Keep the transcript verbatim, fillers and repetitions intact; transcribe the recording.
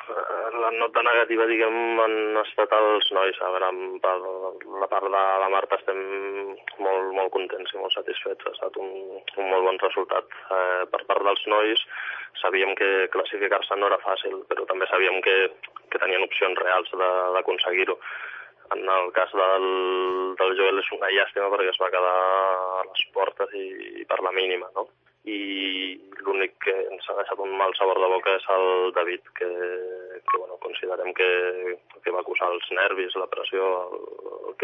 la nota negativa, diguem, han estat els nois. A veure, per la part de la Marta estem molt, molt contents i molt satisfets. Ha estat un, un molt bon resultat. Eh, per part dels nois sabíem que classificar-se no era fàcil, però també sabíem que, que tenien opcions reals d'aconseguir-ho. En el cas del, del Joel és una llàstima perquè es va quedar a les portes i per la mínima, no? I l'únic que ens ha deixat un mal sabor de boca és el David, que, que bueno, considerem que, que va acusar els nervis, la pressió, el,